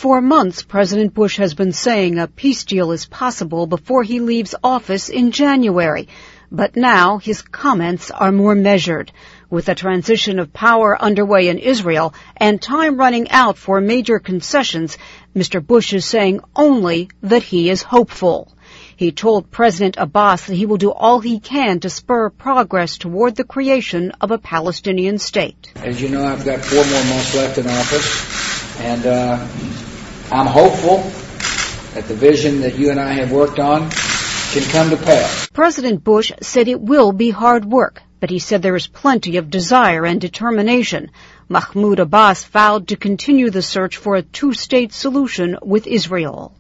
For months, President Bush has been saying a peace deal is possible before he leaves office in January. But now his comments are more measured. With the transition of power underway in Israel and time running out for major concessions, Mr. Bush is saying only that he is hopeful. He told President Abbas that he will do all he can to spur progress toward the creation of a Palestinian state. As you know, I've got 4 more months left in office, and I'm hopeful that the vision that you and I have worked on can come to pass. President Bush said it will be hard work, but he said there is plenty of desire and determination. Mahmoud Abbas vowed to continue the search for a 2-state solution with Israel.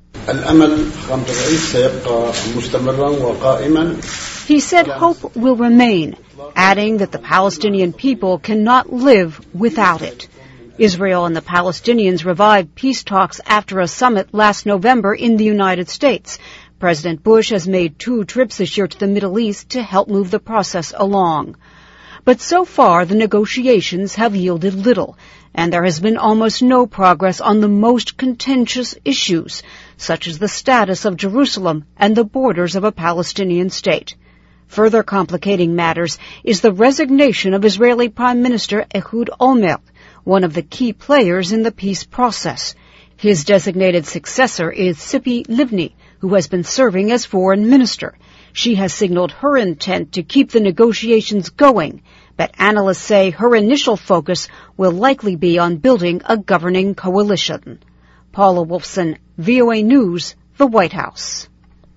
He said hope will remain, adding that the Palestinian people cannot live without it. Israel and the Palestinians revived peace talks after a summit last November in the United States. President Bush has made 2 trips this year to the Middle East to help move the process along. But so far, the negotiations have yielded little, and there has been almost no progress on the most contentious issues, such as the status of Jerusalem and the borders of a Palestinian state. Further complicating matters is the resignation of Israeli Prime Minister Ehud Olmert, one of the key players in the peace process. His designated successor is Tzipi Livni, who has been serving as foreign minister. She has signaled her intent to keep the negotiations going, but analysts say her initial focus will likely be on building a governing coalition. Paula Wolfson, VOA News, the White House.